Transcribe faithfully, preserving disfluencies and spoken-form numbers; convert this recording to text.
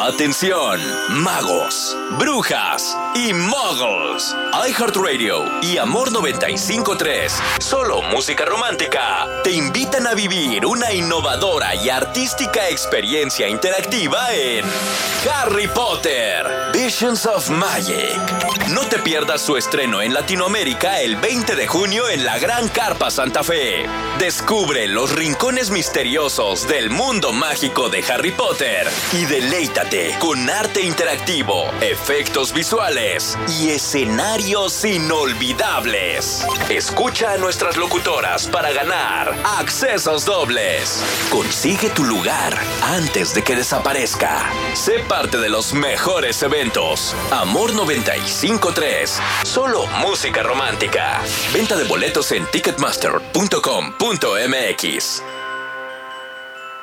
Atención, magos, brujas y muggles. iHeartRadio y Amor noventa y cinco punto tres, solo música romántica, te invitan a vivir una innovadora y artística experiencia interactiva en Harry Potter, Visions of Magic. No te pierdas su estreno en Latinoamérica el veinte de junio en la Gran Carpa Santa Fe. Descubre los rincones misteriosos del mundo mágico de Harry Potter y deleítate con arte interactivo, efectos visuales y escenarios inolvidables. Escucha a nuestras locutoras para ganar accesos dobles. Consigue tu lugar antes de que desaparezca. Sé parte de los mejores eventos. Amor noventa y cinco punto tres. Solo música romántica. Venta de boletos en ticketmaster punto com punto m x.